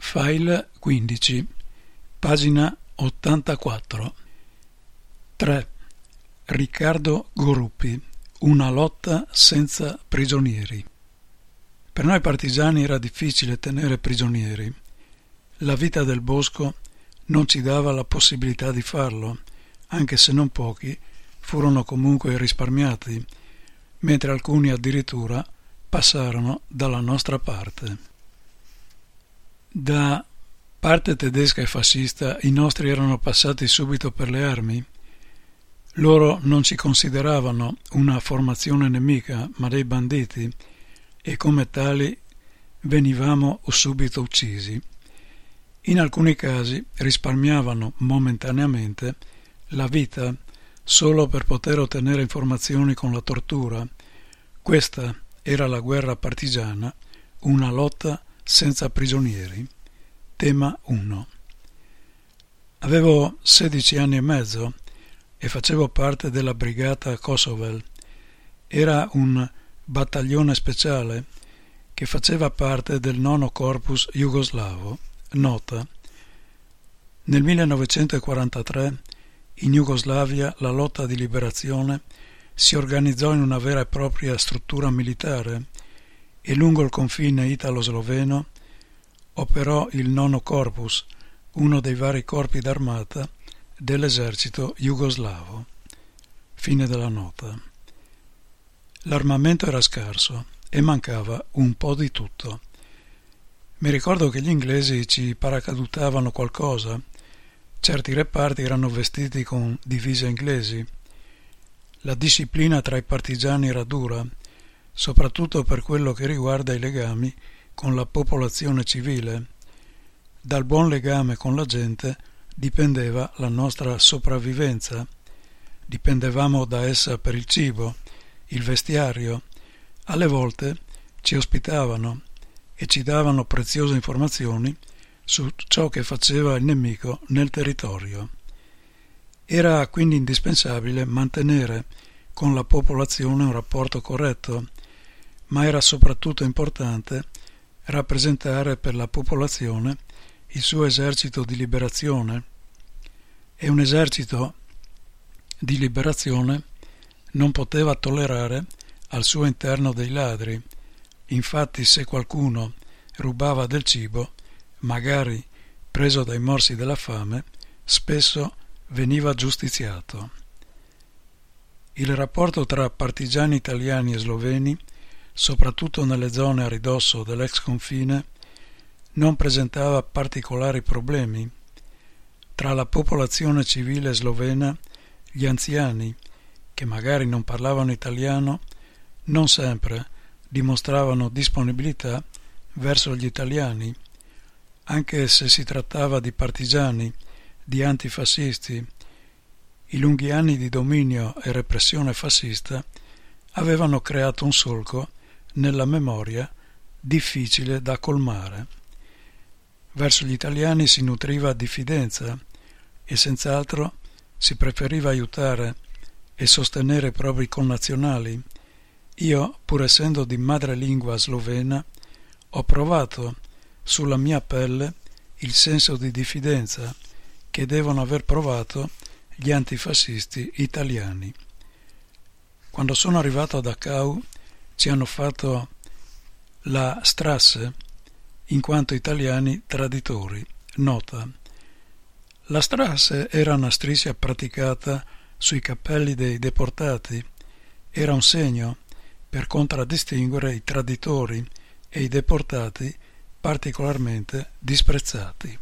File 15, pagina 84. 3. Riccardo Goruppi. Una lotta senza prigionieri. Per noi partigiani era difficile tenere prigionieri. La vita del bosco non ci dava la possibilità di farlo, anche se non pochi furono comunque risparmiati, mentre alcuni addirittura passarono dalla nostra parte. Da parte tedesca e fascista i nostri erano passati subito per le armi. Loro non ci consideravano una formazione nemica, ma dei banditi, e come tali venivamo subito uccisi. In alcuni casi risparmiavano momentaneamente la vita solo per poter ottenere informazioni con la tortura. Questa era la guerra partigiana, una lotta senza prigionieri. Tema 1. Avevo 16 anni e mezzo e facevo parte della brigata Kosovel. Era un battaglione speciale che faceva parte del nono corpus jugoslavo. Nota: nel 1943 in Jugoslavia la lotta di liberazione si organizzò in una vera e propria struttura militare e lungo il confine italo-sloveno operò il nono corpus, uno dei vari corpi d'armata dell'esercito jugoslavo. Fine della nota. L'armamento era scarso e mancava un po' di tutto. Mi ricordo che gli inglesi ci paracadutavano qualcosa. Certi reparti erano vestiti con divise inglesi. La disciplina tra i partigiani era dura, soprattutto per quello che riguarda i legami con la popolazione civile. Dal buon legame con la gente dipendeva la nostra sopravvivenza. Dipendevamo da essa per il cibo, il vestiario. Alle volte ci ospitavano e ci davano preziose informazioni su ciò che faceva il nemico nel territorio. Era quindi indispensabile mantenere con la popolazione un rapporto corretto, ma era soprattutto importante rappresentare per la popolazione il suo esercito di liberazione. E un esercito di liberazione non poteva tollerare al suo interno dei ladri. Infatti, se qualcuno rubava del cibo, magari preso dai morsi della fame, spesso veniva giustiziato. Il rapporto tra partigiani italiani e sloveni, soprattutto nelle zone a ridosso dell'ex confine, non presentava particolari problemi. Tra la popolazione civile slovena, gli anziani, che magari non parlavano italiano, non sempre dimostravano disponibilità verso gli italiani, anche se si trattava di partigiani, di antifascisti. I lunghi anni di dominio e repressione fascista avevano creato un solco nella memoria difficile da colmare. Verso gli italiani si nutriva diffidenza e senz'altro si preferiva aiutare e sostenere i propri connazionali. Io, pur essendo di madrelingua slovena, ho provato sulla mia pelle il senso di diffidenza che devono aver provato gli antifascisti italiani. Quando sono arrivato a Dachau ci hanno fatto la Strasse in quanto italiani traditori. Nota: la Strasse era una striscia praticata sui cappelli dei deportati. Era un segno per contraddistinguere i traditori e i deportati particolarmente disprezzati.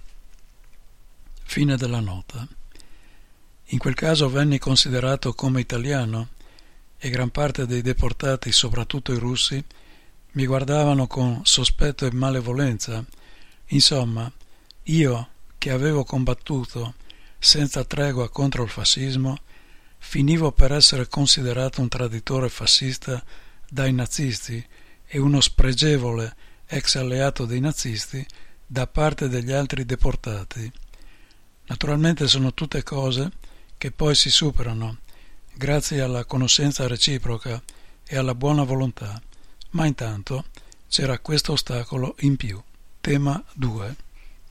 Fine della nota. In quel caso venni considerato come italiano e gran parte dei deportati, soprattutto i russi, mi guardavano con sospetto e malevolenza. Insomma, io, che avevo combattuto senza tregua contro il fascismo, finivo per essere considerato un traditore fascista dai nazisti e uno spregevole ex alleato dei nazisti da parte degli altri deportati. Naturalmente sono tutte cose che poi si superano grazie alla conoscenza reciproca e alla buona volontà, ma intanto c'era questo ostacolo in più. Tema 2.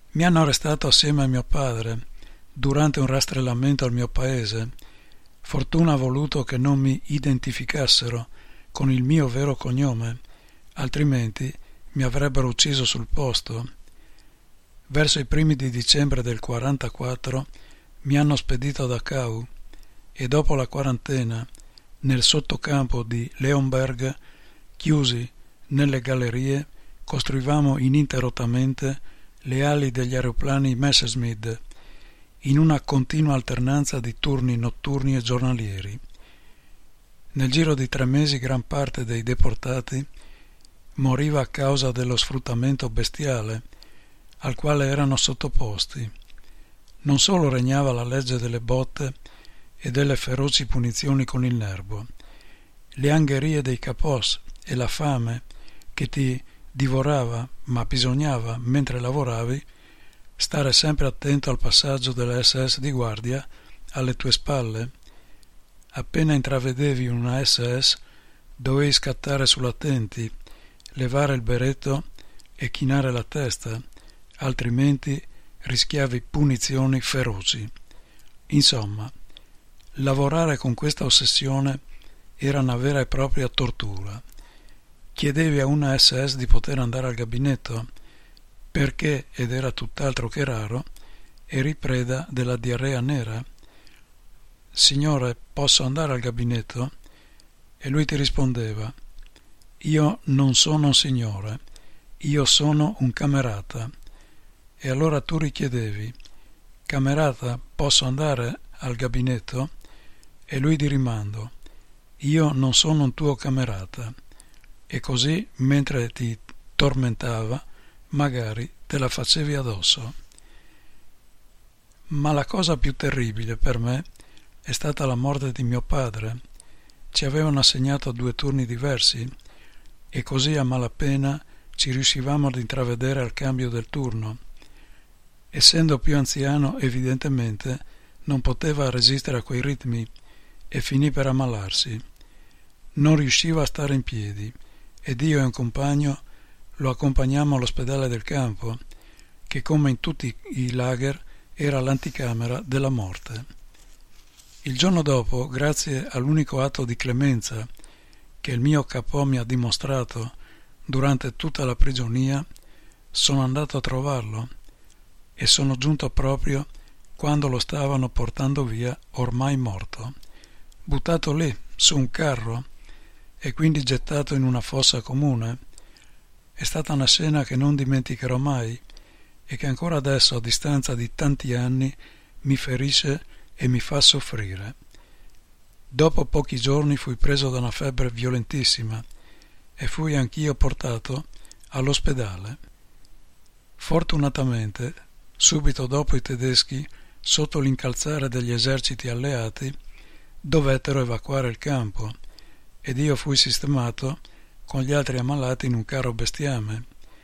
Mi hanno arrestato assieme a mio padre durante un rastrellamento al mio paese. Fortuna ha voluto che non mi identificassero con il mio vero cognome, altrimenti mi avrebbero ucciso sul posto. Verso i primi di dicembre del 44 mi hanno spedito a Dachau e dopo la quarantena, nel sottocampo di Leonberg, chiusi nelle gallerie, costruivamo ininterrottamente le ali degli aeroplani Messerschmitt in una continua alternanza di turni notturni e giornalieri. Nel giro di 3 mesi gran parte dei deportati moriva a causa dello sfruttamento bestiale al quale erano sottoposti. Non solo regnava la legge delle botte e delle feroci punizioni con il nervo, le angherie dei capos e la fame che ti divorava, ma bisognava, mentre lavoravi, stare sempre attento al passaggio delle SS di guardia alle tue spalle. Appena intravedevi una SS, dovevi scattare sull'attenti, levare il berretto e chinare la testa, altrimenti rischiavi punizioni feroci. Insomma, lavorare con questa ossessione era una vera e propria tortura. Chiedevi a una SS di poter andare al gabinetto, perché, ed era tutt'altro che raro, eri preda della diarrea nera. Signore, posso andare al gabinetto? E lui ti rispondeva: io non sono un signore, io sono un camerata. E allora tu richiedevi: camerata, posso andare al gabinetto? E lui di rimando: io non sono un tuo camerata. E così, mentre ti tormentava, magari te la facevi addosso. Ma la cosa più terribile per me è stata la morte di mio padre. Ci avevano assegnato 2 turni diversi e così a malapena ci riuscivamo ad intravedere al cambio del turno. Essendo più anziano, evidentemente non poteva resistere a quei ritmi e finì per ammalarsi. Non riusciva a stare in piedi ed io e un compagno lo accompagnammo all'ospedale del campo, che come in tutti i lager era l'anticamera della morte. Il giorno dopo, grazie all'unico atto di clemenza che il mio capo mi ha dimostrato durante tutta la prigionia, sono andato a trovarlo e sono giunto proprio quando lo stavano portando via, ormai morto, buttato lì su un carro e quindi gettato in una fossa comune. È stata una scena che non dimenticherò mai e che ancora adesso, a distanza di tanti anni, mi ferisce e mi fa soffrire. Dopo pochi giorni fui preso da una febbre violentissima e fui anch'io portato all'ospedale. Fortunatamente, subito dopo i tedeschi, sotto l'incalzare degli eserciti alleati, dovettero evacuare il campo ed io fui sistemato con gli altri ammalati in un carro bestiame.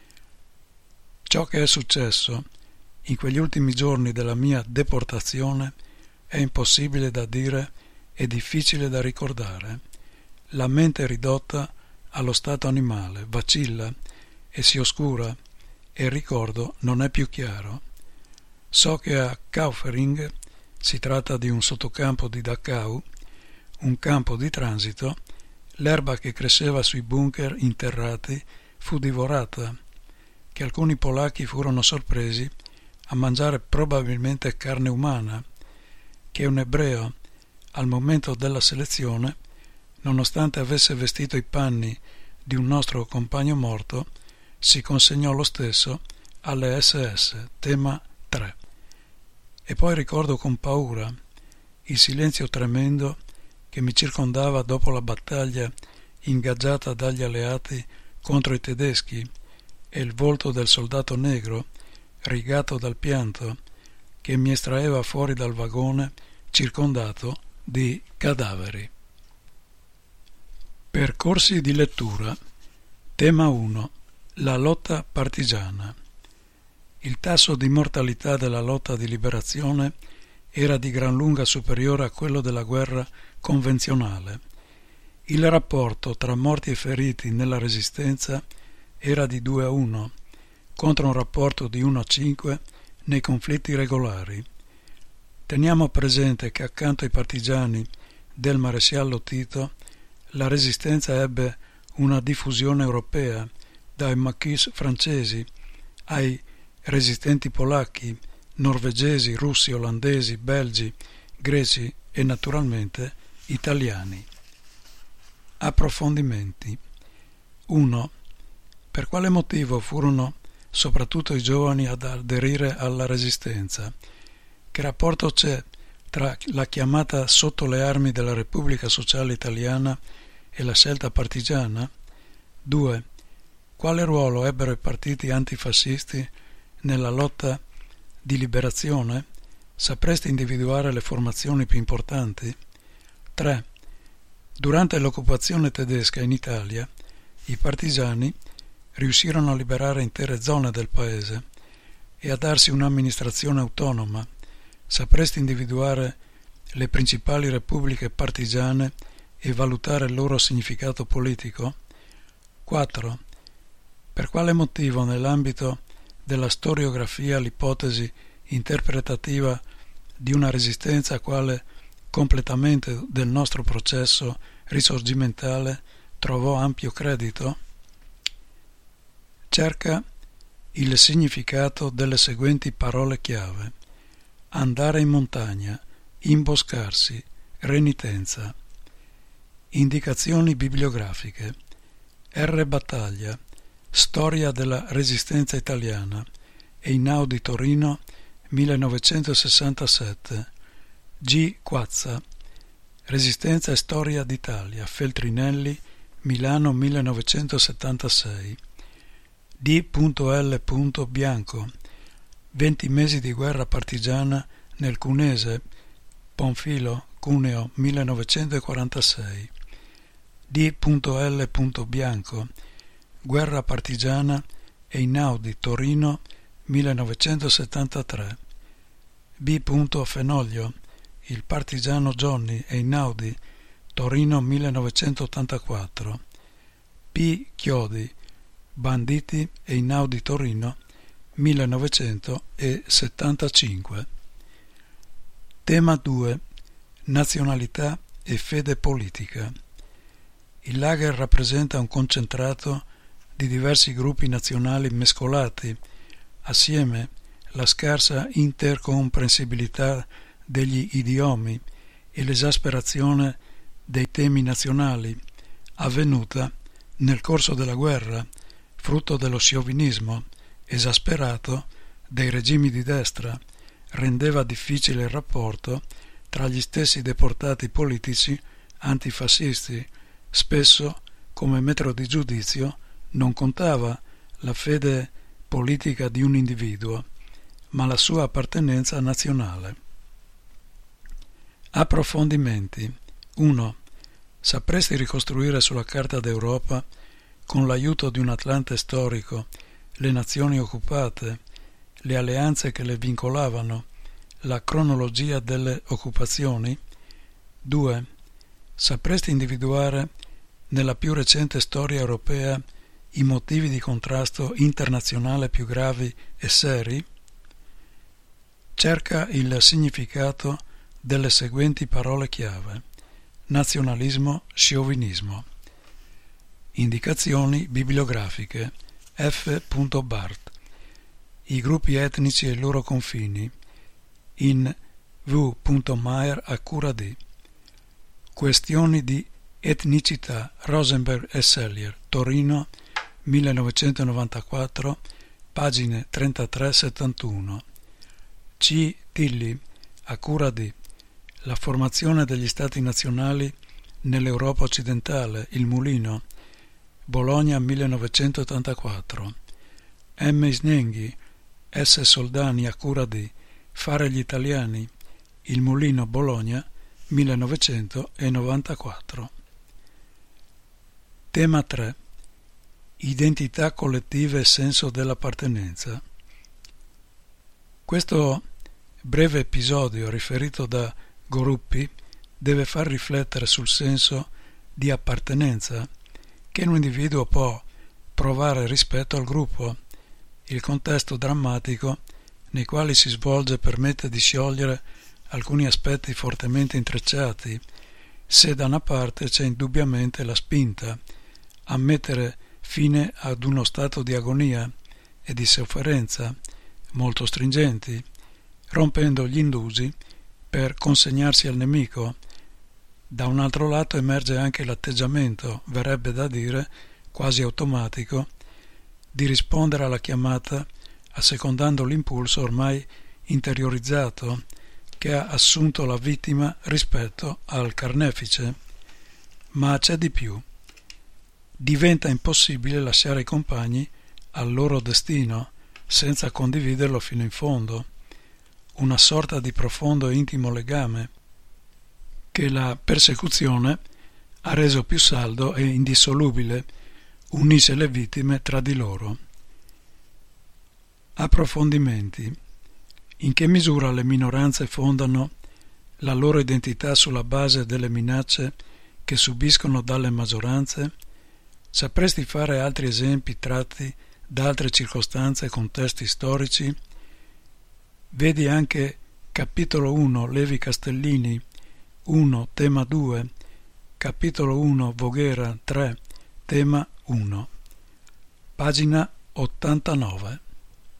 Ciò che è successo in quegli ultimi giorni della mia deportazione è impossibile da dire e difficile da ricordare. La mente è ridotta allo stato animale, vacilla e si oscura e il ricordo non è più chiaro. So che a Kaufering, si tratta di un sottocampo di Dachau, un campo di transito, l'erba che cresceva sui bunker interrati fu divorata, che alcuni polacchi furono sorpresi a mangiare probabilmente carne umana, che un ebreo, al momento della selezione, nonostante avesse vestito i panni di un nostro compagno morto, si consegnò lo stesso alle SS, tema 3. E poi ricordo con paura il silenzio tremendo che mi circondava dopo la battaglia ingaggiata dagli alleati contro i tedeschi e il volto del soldato negro, rigato dal pianto, che mi estraeva fuori dal vagone circondato di cadaveri. Percorsi di lettura. Tema 1. La lotta partigiana. Il tasso di mortalità della lotta di liberazione era di gran lunga superiore a quello della guerra convenzionale. Il rapporto tra morti e feriti nella resistenza era di 2-1, contro un rapporto di 1-5 nei conflitti regolari. Teniamo presente che accanto ai partigiani del maresciallo Tito la resistenza ebbe una diffusione europea, dai maquis francesi ai resistenti polacchi, norvegesi, russi, olandesi, belgi, greci e naturalmente italiani. Approfondimenti. 1. Per quale motivo furono soprattutto i giovani ad aderire alla resistenza? Che rapporto c'è tra la chiamata sotto le armi della Repubblica Sociale Italiana e la scelta partigiana? 2. Quale ruolo ebbero i partiti antifascisti nella lotta di liberazione? Sapresti individuare le formazioni più importanti? 3. Durante l'occupazione tedesca in Italia, i partigiani riuscirono a liberare intere zone del paese e a darsi un'amministrazione autonoma. Sapresti individuare le principali repubbliche partigiane e valutare il loro significato politico? 4. Per quale motivo nell'ambito della storiografia l'ipotesi interpretativa di una resistenza quale completamento del nostro processo risorgimentale trovò ampio credito? Cerca il significato delle seguenti parole chiave: andare in montagna, imboscarsi, renitenza. Indicazioni bibliografiche. R. Battaglia, Storia della Resistenza Italiana, Einaudi Torino, 1967. G. Quazza, Resistenza e Storia d'Italia, Feltrinelli, Milano 1976. D.L. Bianco, 20 mesi di guerra partigiana nel Cunese, Ponfilo, Cuneo 1946. D.L. Bianco, Guerra partigiana, Einaudi Torino 1973. B. Fenoglio, Il partigiano Johnny, Einaudi Torino 1984. P. Chiodi, Banditi, Einaudi Torino 1975. Tema 2. Nazionalità e fede politica. Il lager rappresenta un concentrato di diversi gruppi nazionali mescolati, assieme la scarsa intercomprensibilità degli idiomi e l'esasperazione dei temi nazionali, avvenuta nel corso della guerra, frutto dello sciovinismo esasperato dei regimi di destra, rendeva difficile il rapporto tra gli stessi deportati politici antifascisti. Spesso, come metro di giudizio, non contava la fede politica di un individuo, ma la sua appartenenza nazionale. Approfondimenti. 1. Sapresti ricostruire sulla carta d'Europa, con l'aiuto di un atlante storico, le nazioni occupate, le alleanze che le vincolavano, la cronologia delle occupazioni? 2. Sapresti individuare nella più recente storia europea i motivi di contrasto internazionale più gravi e seri? Cerca il significato delle seguenti parole chiave: nazionalismo, sciovinismo. Indicazioni bibliografiche. F. Bart, I gruppi etnici e i loro confini, in V. Mayer a cura di Questioni di etnicità, Rosenberg e Sellier, Torino 1994, pagine 33-71. C. Tilly, a cura di La formazione degli stati nazionali nell'Europa occidentale, Il Mulino, Bologna 1984. M. Isnenghi, S. Soldani, a cura di Fare gli italiani, Il Mulino, Bologna 1994. Tema 3. Identità collettiva e senso dell'appartenenza. Questo breve episodio riferito da Goruppi deve far riflettere sul senso di appartenenza che un individuo può provare rispetto al gruppo, il contesto drammatico nei quali si svolge permette di sciogliere alcuni aspetti fortemente intrecciati, se da una parte c'è indubbiamente la spinta a mettere fine ad uno stato di agonia e di sofferenza molto stringenti, rompendo gli indusi per consegnarsi al nemico. Da un altro lato emerge anche l'atteggiamento, verrebbe da dire quasi automatico, di rispondere alla chiamata assecondando l'impulso ormai interiorizzato che ha assunto la vittima rispetto al carnefice. Ma c'è di più. Diventa impossibile lasciare i compagni al loro destino senza condividerlo fino in fondo, una sorta di profondo e intimo legame che la persecuzione ha reso più saldo e indissolubile, unisce le vittime tra di loro. Approfondimenti. In che misura le minoranze fondano la loro identità sulla base delle minacce che subiscono dalle maggioranze? Sapresti fare altri esempi tratti da altre circostanze e contesti storici? Vedi anche capitolo 1 Levi Castellini 1 tema 2, capitolo 1 Voghera 3 tema 1, pagina 89.